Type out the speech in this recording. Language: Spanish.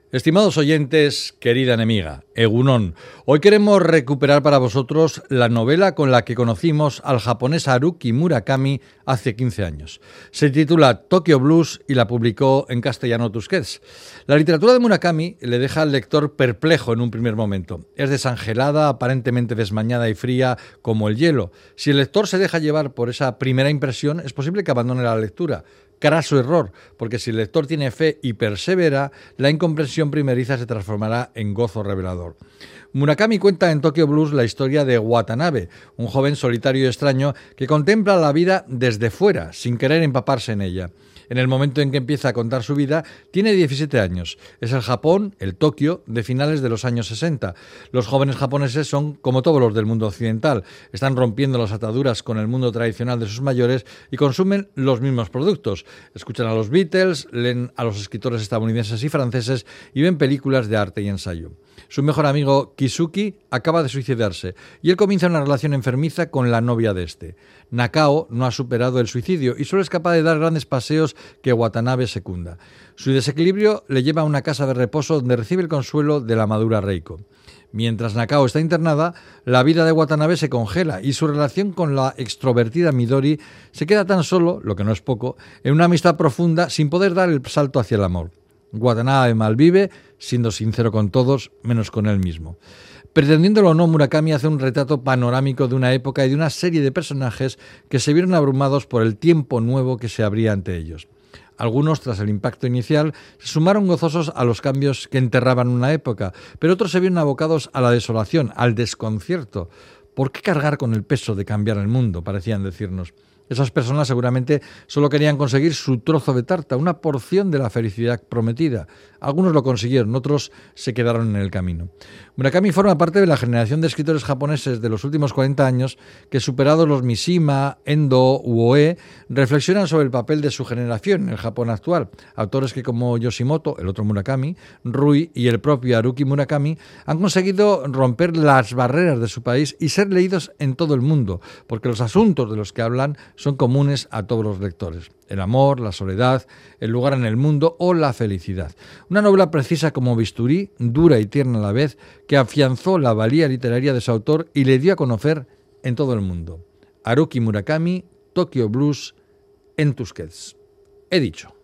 Estimados oyentes, querida enemiga, Egunon, hoy queremos recuperar para vosotros la novela con la que conocimos al japonés Haruki Murakami hace 15 años. Se titula Tokyo Blues y la publicó en castellano Tusquets. La literatura de Murakami le deja al lector perplejo en un primer momento. Es desangelada, aparentemente desmañada y fría como el hielo. Si el lector se deja llevar por esa primera impresión, es posible que abandone la lectura. Craso error, porque si el lector tiene fe y persevera, la incomprensión primeriza se transformará en gozo revelador. Murakami cuenta en Tokyo Blues la historia de Watanabe, un joven solitario y extraño que contempla la vida desde fuera, sin querer empaparse en ella. En el momento en que empieza a contar su vida, tiene 17 años. Es el Japón, el Tokio, de finales de los años 60. Los jóvenes japoneses son como todos los del mundo occidental. Están rompiendo las ataduras con el mundo tradicional de sus mayores y consumen los mismos productos. Escuchan a los Beatles, leen a los escritores estadounidenses y franceses y ven películas de arte y ensayo. Su mejor amigo Kizuki acaba de suicidarse y él comienza una relación enfermiza con la novia de este. Nakao no ha superado el suicidio y solo es capaz de dar grandes paseos que Watanabe secunda. Su desequilibrio le lleva a una casa de reposo donde recibe el consuelo de la madura Reiko. Mientras Nakao está internada, la vida de Watanabe se congela y su relación con la extrovertida Midori se queda tan solo, lo que no es poco, en una amistad profunda sin poder dar el salto hacia el amor. Watanabe malvive, siendo sincero con todos, menos con él mismo. Pretendiéndolo o no, Murakami hace un retrato panorámico de una época y de una serie de personajes que se vieron abrumados por el tiempo nuevo que se abría ante ellos. Algunos, tras el impacto inicial, se sumaron gozosos a los cambios que enterraban una época, pero otros se vieron abocados a la desolación, al desconcierto. ¿Por qué cargar con el peso de cambiar el mundo?, parecían decirnos. Esas personas seguramente solo querían conseguir su trozo de tarta, una porción de la felicidad prometida. Algunos lo consiguieron, otros se quedaron en el camino. Murakami forma parte de la generación de escritores japoneses de los últimos 40 años que, superados los Mishima, Endo u Oe, reflexionan sobre el papel de su generación en el Japón actual. Autores que, como Yoshimoto, el otro Murakami, Rui y el propio Haruki Murakami han conseguido romper las barreras de su país y ser leídos en todo el mundo, porque los asuntos de los que hablan son comunes a todos los lectores. El amor, la soledad, el lugar en el mundo o la felicidad. Una novela precisa como bisturí, dura y tierna a la vez, que afianzó la valía literaria de su autor y le dio a conocer en todo el mundo. Haruki Murakami, Tokyo Blues, en Tusquets. He dicho.